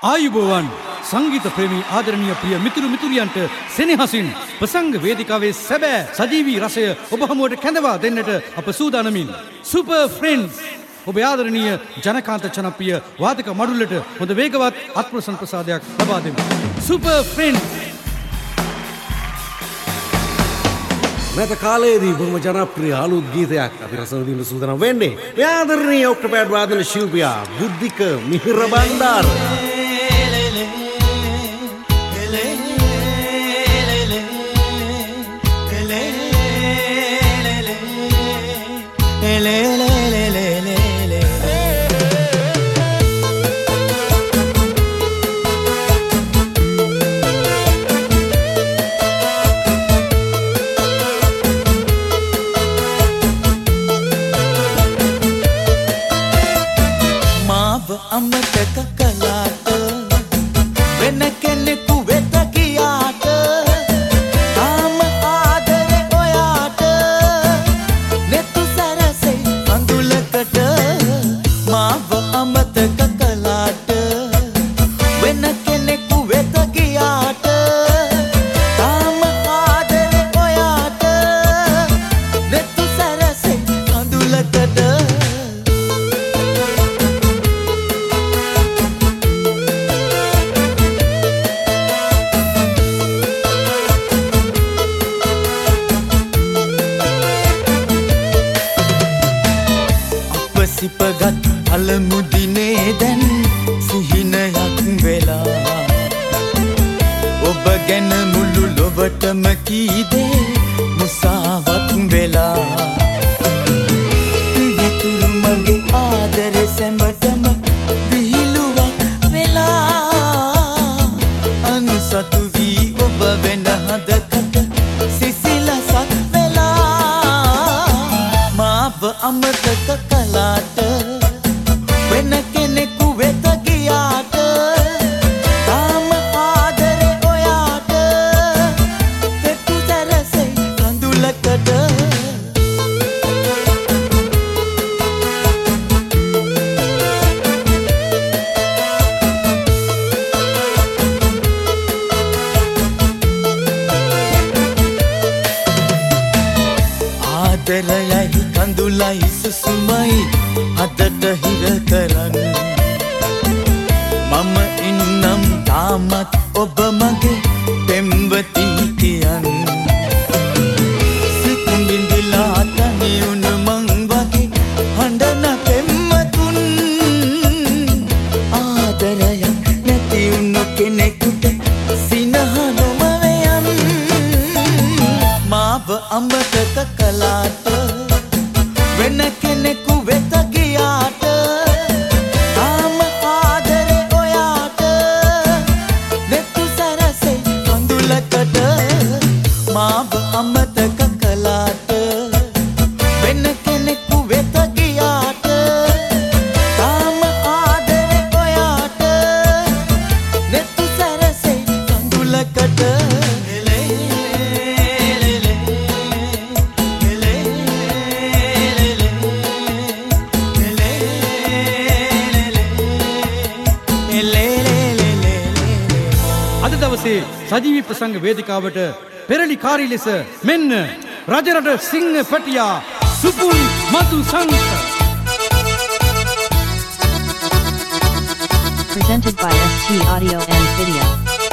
ආයුබෝවන් සංගීත ප්‍රේමී ආදරණීය ප්‍රිය මිතුරු මිතුරියන්ට සෙනෙහසින් ප්‍රසංග වේදිකාවේ සැබෑ සජීවී රසය ඔබ හමුවට කැඳවා දෙන්නට අප සූදානමින් සුපර් ෆ්‍රෙන්ඩ්ස් ඔබ ආදරණීය ජනකාන්ත ජනප්‍රිය වාදක මඩුල්ලට හොඳ වේගවත් අත්ප්‍රසන්න ප්‍රසාදයක් ලබා දෙමු. සුපර් ෆ්‍රෙන්ඩ්ස් නැත කාලයේදී බොහොම ජනප්‍රිය අලුත් ගීතයක් අපි රස විඳින්න සූදානම් වෙන්නේ. මේ ආදරණීය ඔක්ටෝපෑඩ් වාදන ශිල්පියා බුද්ධික මිහිර බණ්ඩාර. අමතක කළාට වෙන කෙනෙකු වෙත ගියාට තාම ආදරේ ඔයාට නෙතු සරසේ අඳුලකට මාව අමතක කළාට වෙන කෙනෙකු වෙත ගියාට තාම ආදරේ ඔයාට නෙතු සරසේ අඳුලකට සිපගත් පළමු දිනේ දැන් සිහිනයක් වෙලා ඔබ ගැන මුළු ලොවටම කීදේ මුසාවක් වෙලා යතුරු මගේ ආදරේ සැමටම විහිළුවක් වෙලා අන්සතු වී ඔබ වෙන හදකට සිසිලසක් වෙලා මාව අමතක කළාට වෙන කෙනෙකු වෙත ගියාට තාම ආදරේ ඔයාට දෙතු සැරසේ කඳුලකට ආදරයයි කඳුලයි සුසුමයි අදට හිර කරන්න මම ඉන්නම් තාමත් ඔබ මගේ පෙම්වති කියන්න සිත් බිඳිලා තනි වුණ මං වගේ හඬන පෙම්වතුන් ආදරයක් නැති වුණ කෙනෙකුට සිනහ නොම වයන් මාව අමතක කළාට වෙන කෙනෙකු වෙත ගියාට තාම ආදරේ ඔයාට නෙතු සරසේ කඳුලකට මාව අමතක කළාට වෙන කෙනෙකු වෙත ගියාට තාම ආදරේ ඔයාට නෙතු සරසේ කඳුලකට අද දවසේ සජීවී ප්‍රසංග වේදිකාවට පෙරලිකාරී ලෙස මෙන්න රජරට සිංහ පැටියා සුපුල් මතු සංඝ presented by ST Audio and Video.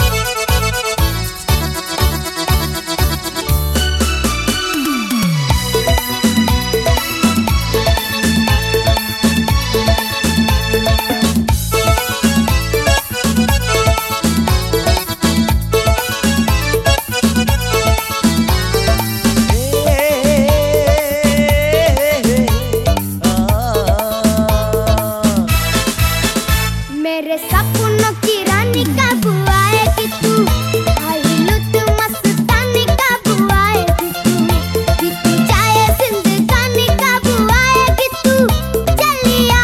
मेरे सपनों की रानी का बुआ है कि तू आई लुट मस्तानी का बुआ है कि तू चाहे जिंदगानी का बुआ है कि तू चलिया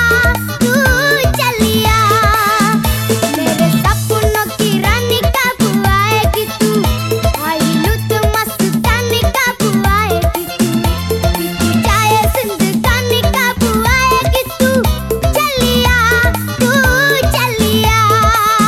मेरे सपनों की रानी का बुआ है कि तू आई लुट मस्तानी का बुआ है कि तू चाहे जिंदगानी का बुआ है कि तू चलिया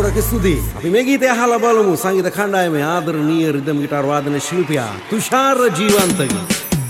ගොඩක් ස්තුතියි. අපි මේ ගීතය අහලා බලමු සංගීත කණ්ඩායමේ ආදරණීය රිද්ම් ගිටාර් වාදන ශිල්පියා තුෂාර ජීවන්තගේ.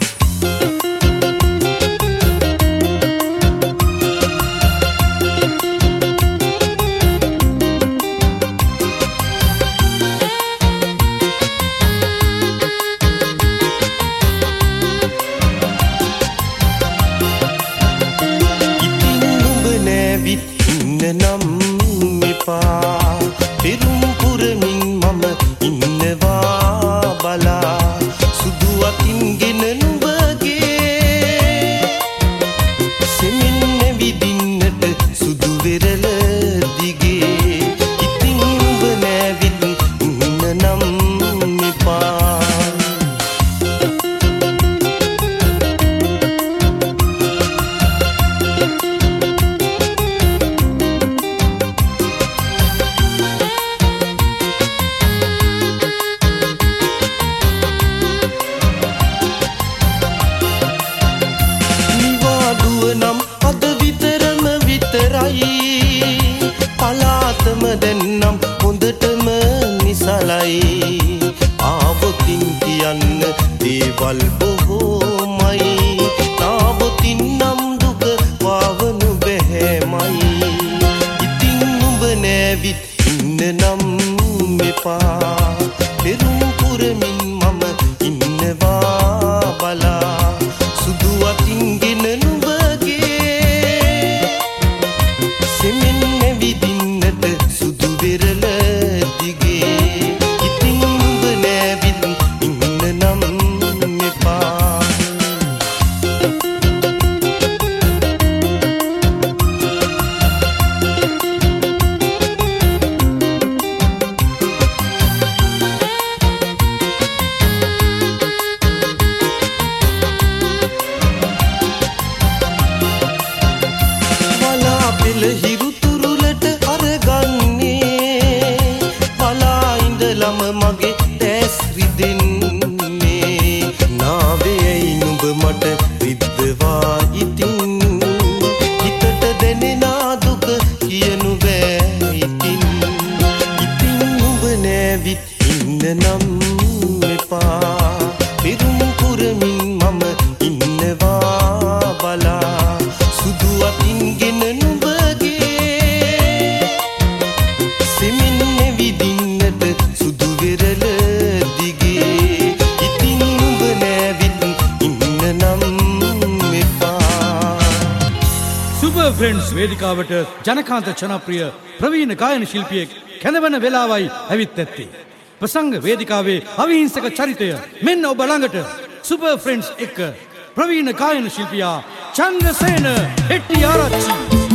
වේදිකාවට ජනකාන්ත ජනප්‍රිය ප්‍රවීණ ගායන ශිල්පියෙක් කැඳවන වෙලාවයි ඇවිත් ඇත්තේ. ප්‍රසංග වේදිකාවේ අවිහිංසක චරිතය මෙන්න ඔබ ළඟට සුපර් ෆ්‍රෙන්ඩ්ස් එක්ක ප්‍රවීණ ගායන ශිල්පියා චන්ද්‍රසේන හෙට්ටිආරච්චි.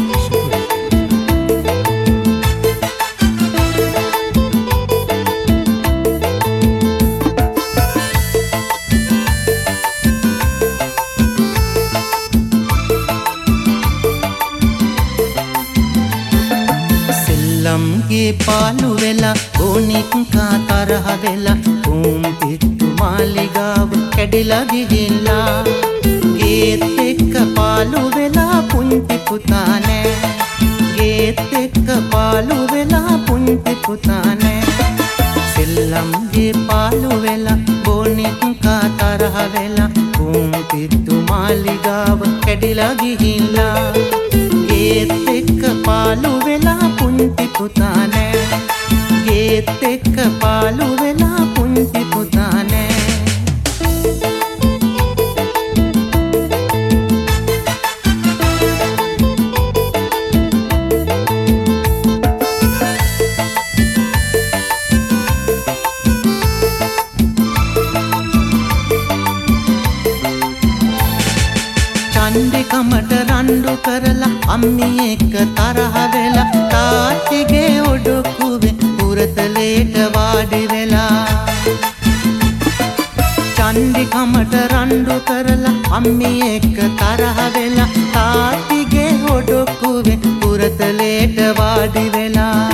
ගේ පාලු වෙලා ඕනික්කා තරහ වෙලා පිට්ටු මාලිගාව කැඩිලා ගිහිල්ලා ගේත් එක්ක පාලු වෙලා පුංචි පුතා නෑ ගේත් එක්ක පාලු වෙලා පුංචි පුතා නෑ සෙල්ලම්ගේ පාලු වෙලා ඕනික්කා තරහ වෙලා පිට්ටු මාලිගාව කැඩිලා ගිහිල්ලා ගේත් එක්ක පාලු වෙලා පුංචි පුතා නෑ ගේත් එක්ක පාලු වෙලා පුංචි පුතා නෑ චන්දිකමට රණ්ඩු කරලා අම්මි එක්ක තරහ වෙලා තාත්තිගේ ඔඩොක්කුවේ පුරතලේට වාඩි වෙලා චන්දිකමට රණ්ඩු කරලා අම්මි එක්ක තරහ වෙලා තාත්තිගේ ඔඩොක්කුවේ පුරතලේට වාඩි වෙලා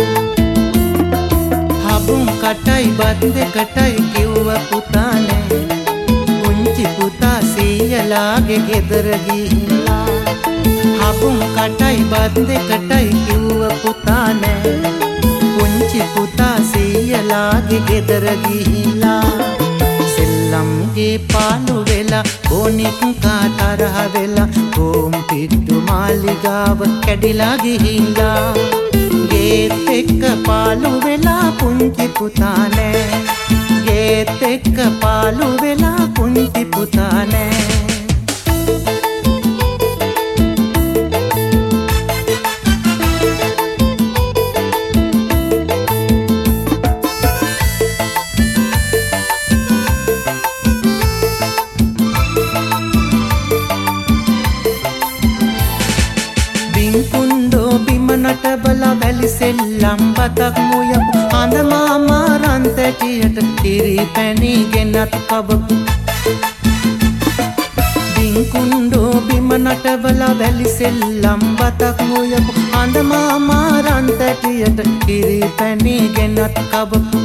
හබුම් කටයි බත් දෙකටයි කිව්ව පුතා නෑ පුංචි පුතා සීයලාගේ ගෙදර ගිහිල්ලා හබුම් කටයි බත් දෙකටයි කිව්ව පුතා නෑ එයාගේ ගෙදර ගිහිල්ලා සෙල්ලම්ගේ පාලු වෙලා බොනික් කාතරහ වෙලා කොම් පිට්ටු මාලිගාව කැඩිලා ගිහිල්ලා ගේත් එක්ක පාලු වෙලා පුංචි පුතා නෑ ගේත් එක්ක පාලු වෙලා පුංචි පුතා නෑ නටබලා වැලි සෙල්ලම් බතක් මුයපු හඳ මාමා රන්තැටියට කිරි පැණි ගෙනත් කවපු බින්කුණ්ඩෝ බිම නටබලා වැලි සෙල්ලම් බතක් මුයපු හඳ මාමා රන්තැටියට කිරි පැණි ගෙනත් කවපු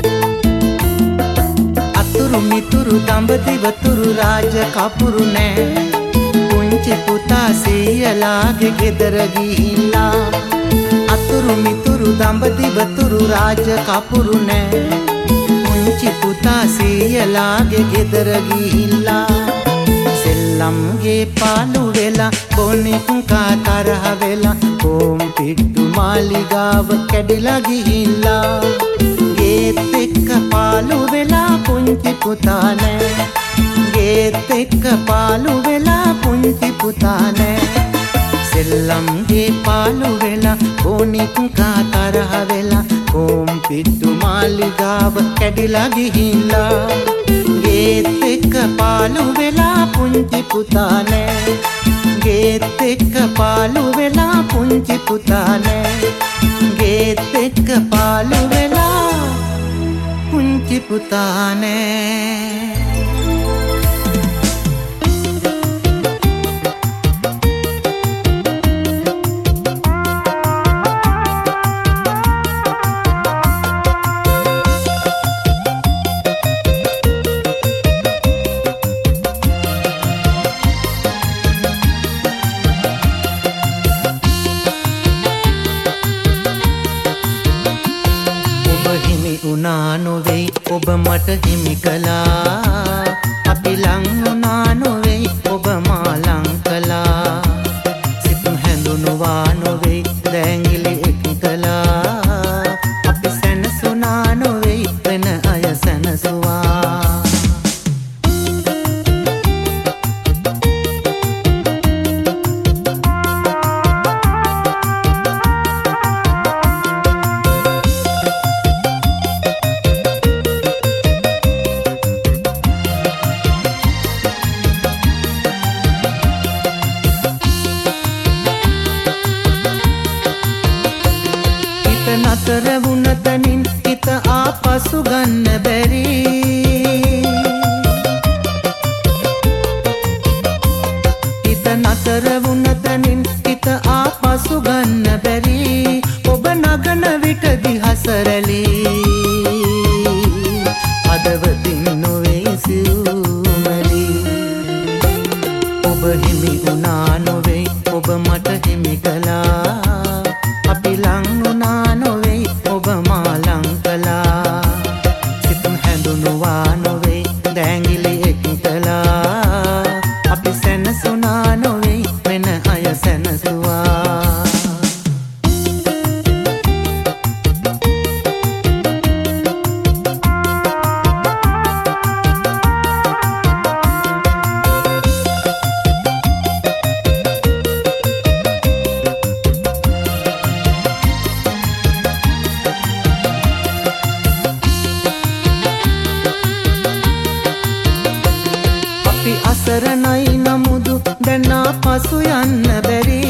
අතුරු මිතුරු දඹදිවතුරු රාජ කපුරු නෑ පුංචි පුතා සීයලාගේ ගෙදර ගිහිල්ලා අතුරු මිතුරු දඹදිවතුරු රාජ කපුරු නෑ පුංචි පුතා සීයලාගේ ගෙදර ගිහිල්ලා සෙල්ලම්ගේ පාලු වෙලා බොනික් කාතරහ වෙලා කොම් පිට්ටු මාලිගාව කැඩිලා ගිහිල්ලා ගේත් එක්ක පාලු වෙලා පුංචි පුතා නෑ ගේත් එක්ක පාලු වෙලා පුංචි පුතා නෑ සෙල්ලම්ගේ පාලු වෙලා බොනික් කාතරහ වෙලා කොම් පිට්ටු මාලිගාව කැඩිලා ගිහිල්ලා ගේත් එක්ක පාලු වෙලා පුංචි පුතා නෑ ගේත් එක්ක පාලු වෙලා පුංචි පුතා නෑ ගේත් එක්ක පාලු වෙලා පුංචි පුතා නෑ නොවෙයි ඔබ මට හිමි කළා අපි ලං වුණා නොවෙයි ඔබ මා ලං කළා සිත හැඳුනුවා නොවෙයි දැඟිලි එක් කළා අපි සැනසුණා නොවෙයි වෙන අය සැනසුවා නතර වුණ තනින් හිත ආපසු ගන්න බැරි හිත නතර වුණ තනින් හිත ආපසු ගන්න බැරි ඔබ නගන විට දිහස රැලි හදවතින් නොවේ සිව්මැලි ඔබ හිමි වුණා නොවේ ඔබ මට හිමි කළා අපි ලං වුණා නොවෙයි ඔබ මා ලං කළා සිත හැඳුනුවා නොවෙයි දැඟිලි එක් කළා අපි සැනසුණා නොවෙයි වෙන අය සැනසුවා අසරණයි නමුදු දැන් ආපසු යන්න බැරි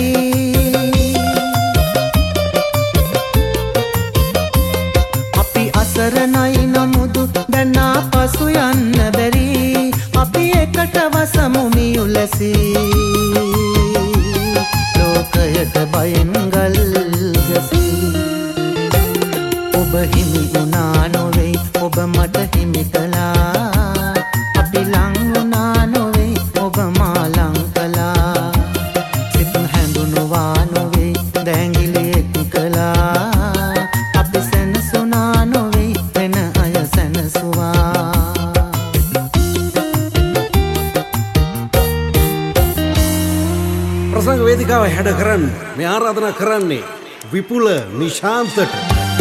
අපි අසරණයි නමුදු දැන් ආපසු යන්න බැරි අපි එකට වසමු මියුලසි ලෝකයට බයෙන් ගල් ගැසි ඔබ හිමි වුණා නොවෙයි ඔබ මට හිමි කළා අපි ලං වුණා නොවෙයි ඔබ මා ලං කළා සිත හැඳුනුවා නොවෙයි දැඟිලි එක් කළා අපි සැනසුණා නොවෙයි වෙන අය වේදිකාව හැඩ කරන්න මේ ආරාධනා කරන්නේ විපුල නිශාන්තට.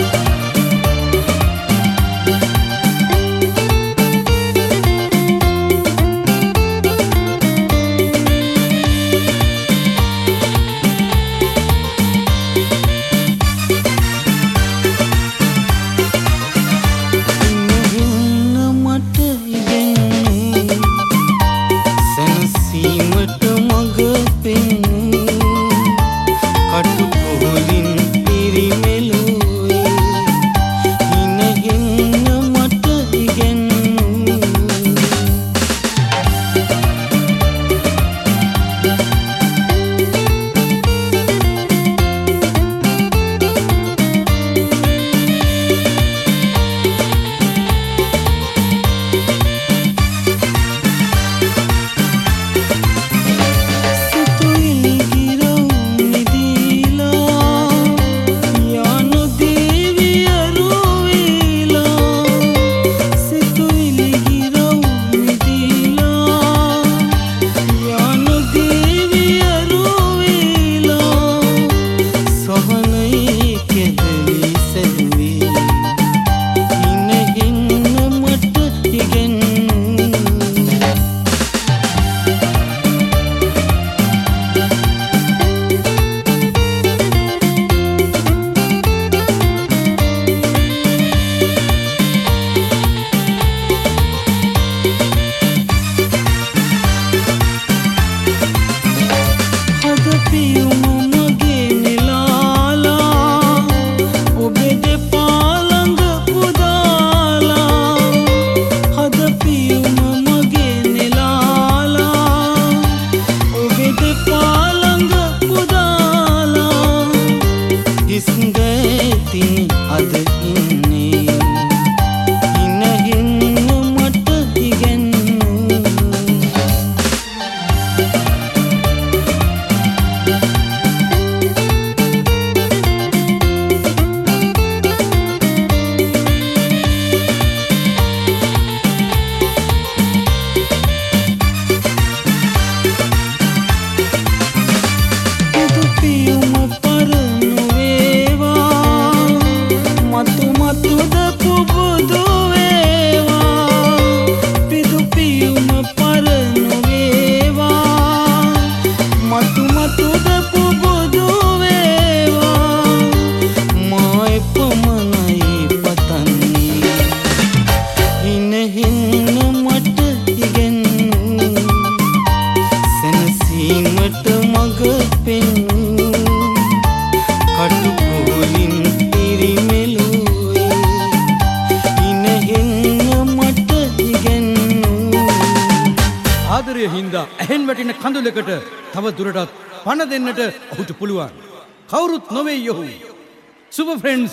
ඇහෙන් වැටෙන කඳුලකට තව දුරටත් පණ දෙන්නට ඔහුට පුළුවන්. කවුරුත් නොවේ යොහු. සුපර් ෆ්‍රෙන්ඩ්ස්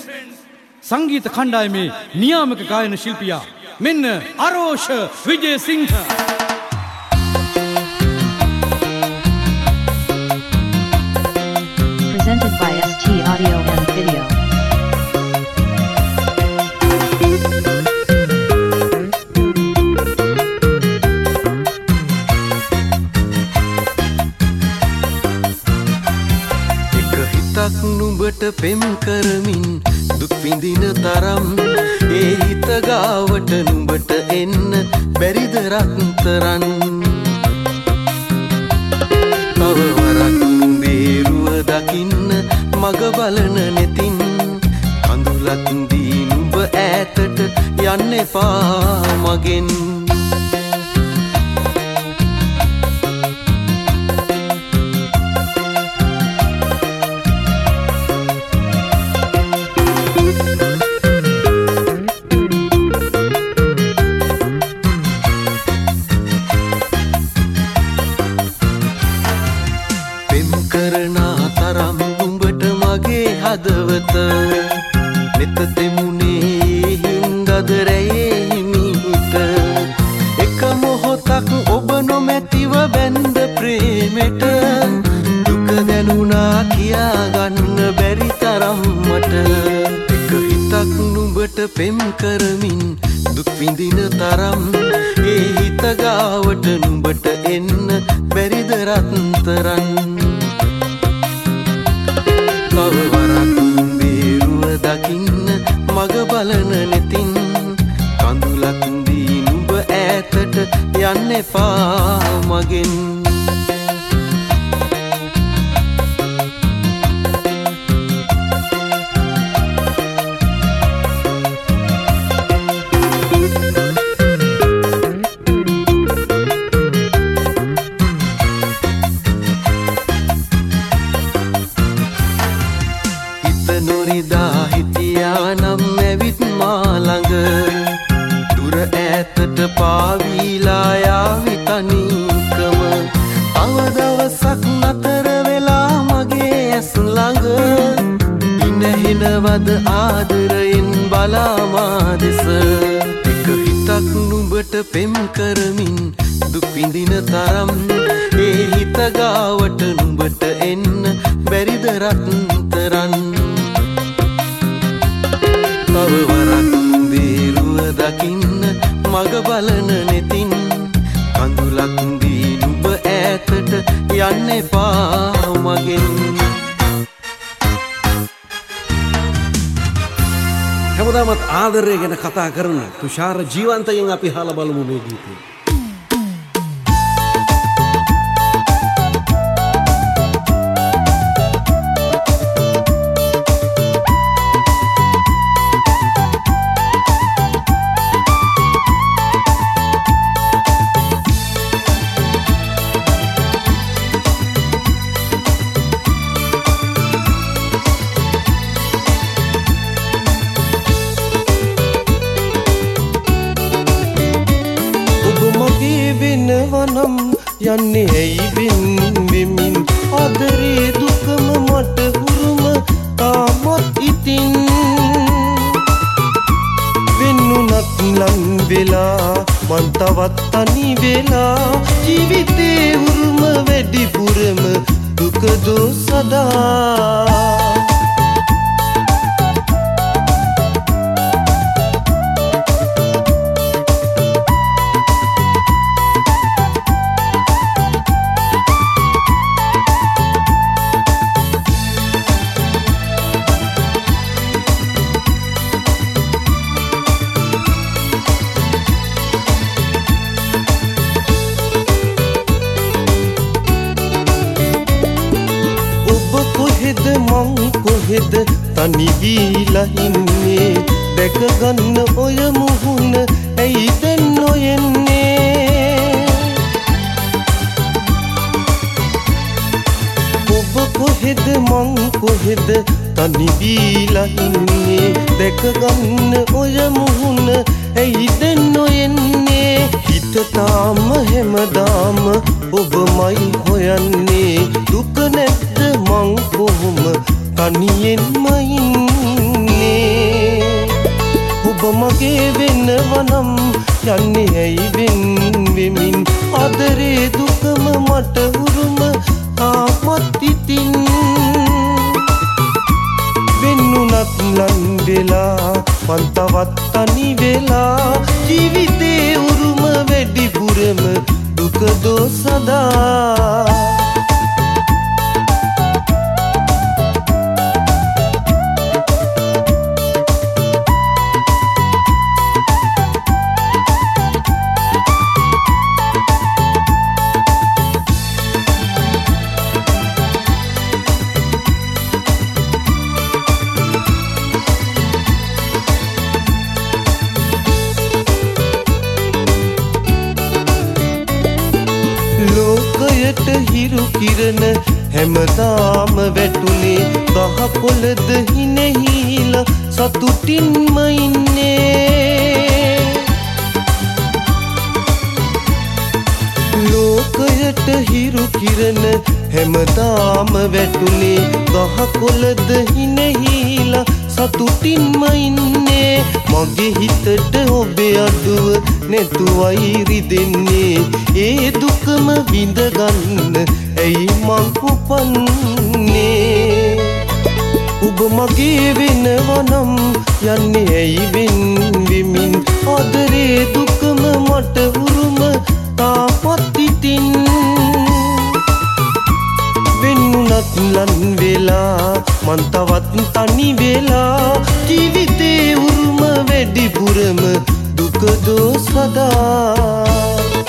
සංගීත කණ්ඩායමේ නියාමක ගායන ශිල්පියා මෙන්න අරෝෂ Wijesinghe. Presented by ST Audio and Video. නුඹට පෙම් කරමින් දුක් විඳින තරම් ඒ හිත ගාවට නුඹට එන්න බැරිද රත්තරන්. තව වරක් බේරුව දකින්න මග බලන නෙතින් කඳුලක් දී නුඹ ඈතට යන්න එපා මගෙන්. හදවත මෙත දෙමුනේ හින්දද රැයේ හිමිහිට එක මොහොතක් ඔබ නොමැතිව බැන්ද ප්‍රේමෙට දුක දැනුණා කියාගන්න බැරි තරම් මට එක හිතක් නුඹට පෙම් කරමින් දුක් විඳින තරම් ඒ හිත ගාවට නුඹට එන්න බැරිද රත්තරන්. එපා මගෙන් නොරිදා හිටියා නම් ඇවිත් මා ළඟ දුර ඈතට පාවීලා යාවි තනිකම තව දවසක් නතර වෙලා මගේ ඇස් ළඟ ඉනහිනවද ආදරයෙන් බලා මා දෙස එක හිතක් නුඹට පෙම් කරමින් දුක් විඳින තරම් ඒ හිත ගාවට නුඹට එන්න බැරිද රත්තරන් තව වරක් දේරුව දකින්න මග බලන නෙතින් කඳුලක් දී නුඹ ඈතට යන්න එපා මගෙන් හැමදාමත් ආදරය ගැන කතා කරන තුෂාර ජීවන්තයෙන් අපි අහලා බලමු මේ ගීතය. වෙනවනම් යන්නේ ඇයි වෙන්වෙමින් ආදරේ දුකම මට හුරුම තාමත් ඉතින් වෙන්නුනත් ලං වෙලා මන් තවත් තනි වෙලා ජීවිතේ හුරුම වැඩිපුරම දුක දෝ සදා මං කොහෙද තනි වීලා ඉන්නේ දැක ගන්න ඔය මුහුණ ඇයි දැන් නොයන්නේ ඔබ කොහෙද මං කොහෙද තනි වීලා ඉන්නේ දැක ගන්න ඔය මුහුණ ඇයි දැන් නොයන්නේ හිත තාම හැමදාම ඔබමයි හොයන්නේ දුක නැද්ද මං කොහොම තනියෙන්ම ඉන්නේ ඔබ මගේ වෙනවනම් යන්නේ ඇයි වෙන්වෙමින් ආදරේ දුකම මට උරුම තාමත් ඉතින් වෙන්නුනත් ලං වෙලා මන් තවත් තනි වෙලා ජීවිතේ උරුම වැඩිපුරම දුක දෝ සදා ලෝකයට හිරු කිරණ හැමදාම වැටුනේ ගහ කොළද හිනෙහිලා සතුටින්ම ඉන්නේ ලෝකයට හිරු කිරණ හැමදාම වැටුනේ ගහ කොළද හිනෙහිලා සතුටින්ම ඉන්නේ මගේ හිතට ඔබේ අඩුව නැතුවයි රිදෙන්නේ ඒ දුකම විඳ ගන්න ඇයි මං උපන්නේ ඔබ මගේ වෙනවනම් යන්නේ ඇයි වෙන්වෙමින් ආදරේ දුකම මට උරුම තාමත් ඉතින් වෙන්නුනත් ලන් වෙලා මන් තවත් තනි වෙලා ජීවිතේ උරුම වැඩිපුරම දුක දෝ සදා